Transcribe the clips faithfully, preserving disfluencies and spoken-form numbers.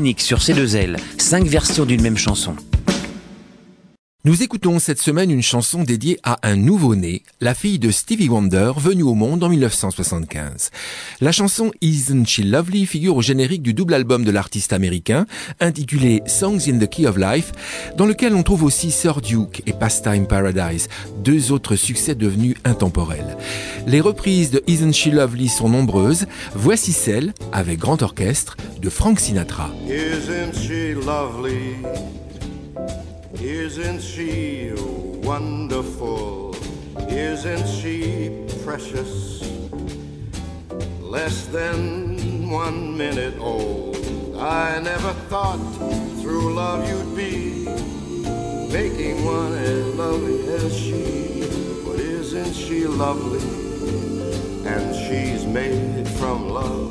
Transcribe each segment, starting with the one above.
unique sur C deux L, cinq versions d'une même chanson. Nous écoutons cette semaine une chanson dédiée à un nouveau-né, la fille de Stevie Wonder, venue au monde en dix-neuf cent soixante-quinze. La chanson Isn't She Lovely figure au générique du double album de l'artiste américain, intitulé Songs in the Key of Life, dans lequel on trouve aussi Sir Duke et Pastime Paradise, deux autres succès devenus intemporels. Les reprises de Isn't She Lovely sont nombreuses, voici celle, avec grand orchestre, de Frank Sinatra. Isn't she lovely? Isn't she wonderful? Isn't she precious? Less than one minute old. I never thought through love you'd be making one as lovely as she. But isn't she lovely? And she's made from love.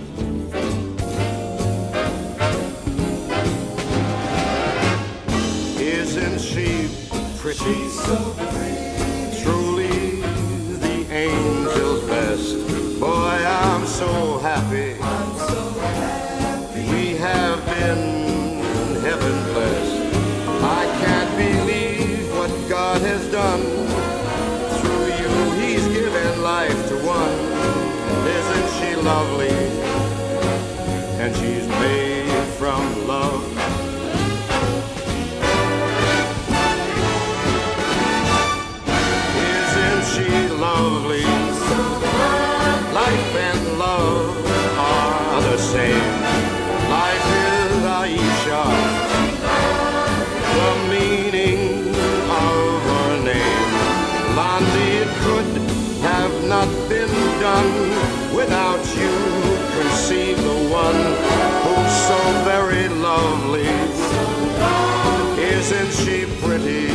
Isn't she pretty? She's so pretty. Truly the angel's best. Boy, I'm so happy. I'm so happy. We have been heaven blessed. I can't believe what God has done. Through you, He's given life to one. Isn't she lovely? And she's made from love. Lovely. Life and love are the same. Life is Aisha, the meaning of her name. Blondie, it could have not been done without you. Conceive the one who's so very lovely. Isn't she pretty?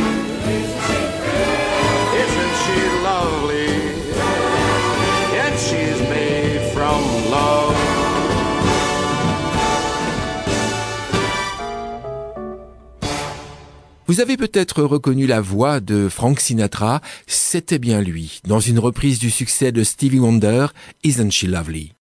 Isn't she lovely? And she's made from love. Vous avez peut-être reconnu la voix de Frank Sinatra, c'était bien lui, dans une reprise du succès de Stevie Wonder, Isn't She Lovely?